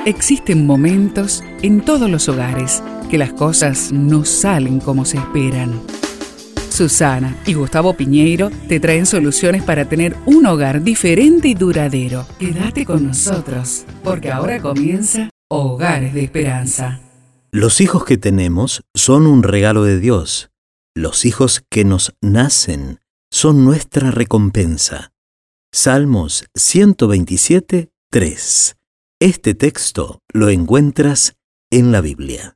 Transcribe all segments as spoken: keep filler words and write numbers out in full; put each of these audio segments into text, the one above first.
Existen momentos en todos los hogares que las cosas no salen como se esperan. Susana y Gustavo Piñeiro te traen soluciones para tener un hogar diferente y duradero. Quédate con nosotros, porque ahora comienza Hogares de Esperanza. Los hijos que tenemos son un regalo de Dios. Los hijos que nos nacen son nuestra recompensa. Salmos ciento veintisiete, tres. Este texto lo encuentras en la Biblia.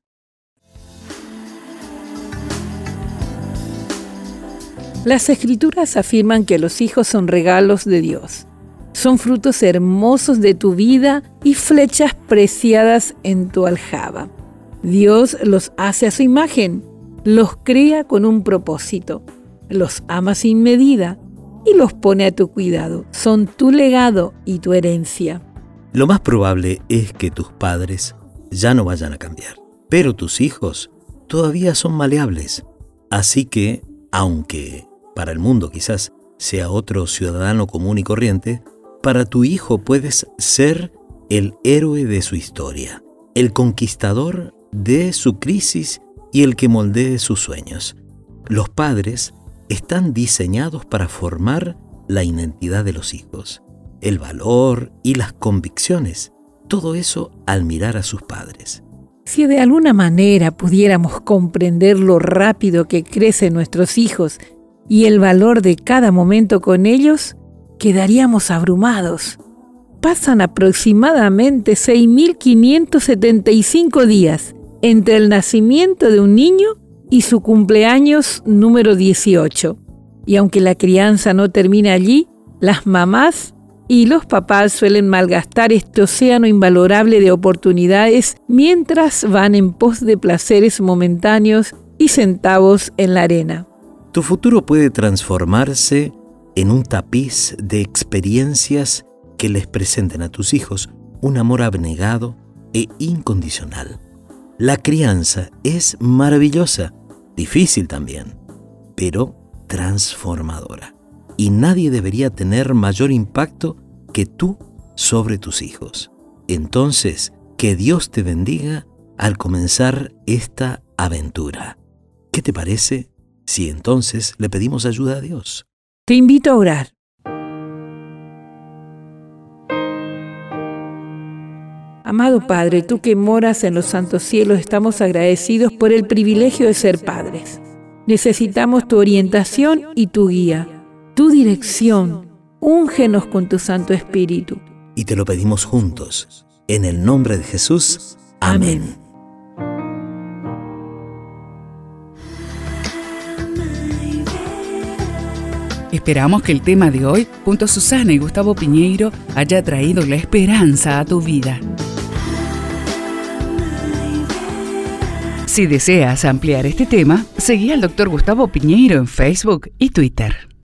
Las Escrituras afirman que los hijos son regalos de Dios. Son frutos hermosos de tu vida y flechas preciadas en tu aljaba. Dios los hace a su imagen, los crea con un propósito, los ama sin medida y los pone a tu cuidado. Son tu legado y tu herencia. Lo más probable es que tus padres ya no vayan a cambiar, pero tus hijos todavía son maleables. Así que, aunque para el mundo quizás sea otro ciudadano común y corriente, para tu hijo puedes ser el héroe de su historia, el conquistador de su crisis y el que moldee sus sueños. Los padres están diseñados para formar la identidad de los hijos, el valor y las convicciones, todo eso al mirar a sus padres. Si de alguna manera pudiéramos comprender lo rápido que crecen nuestros hijos y el valor de cada momento con ellos, quedaríamos abrumados. Pasan aproximadamente seis mil quinientos setenta y cinco días entre el nacimiento de un niño y su cumpleaños número dieciocho. Y aunque la crianza no termina allí, las mamás y los papás suelen malgastar este océano invalorable de oportunidades mientras van en pos de placeres momentáneos y centavos en la arena. Tu futuro puede transformarse en un tapiz de experiencias que les presenten a tus hijos un amor abnegado e incondicional. La crianza es maravillosa, difícil también, pero transformadora. Y nadie debería tener mayor impacto que tú sobre tus hijos. Entonces, que Dios te bendiga al comenzar esta aventura. ¿Qué te parece si entonces le pedimos ayuda a Dios? Te invito a orar. Amado Padre, tú que moras en los santos cielos, estamos agradecidos por el privilegio de ser padres. Necesitamos tu orientación y tu guía, tu dirección. Úngenos con tu Santo Espíritu. Y te lo pedimos juntos, en el nombre de Jesús. Amén. Esperamos que el tema de hoy, junto a Susana y Gustavo Piñeiro, haya traído la esperanza a tu vida. Si deseas ampliar este tema, seguí al doctor Gustavo Piñeiro en Facebook y Twitter.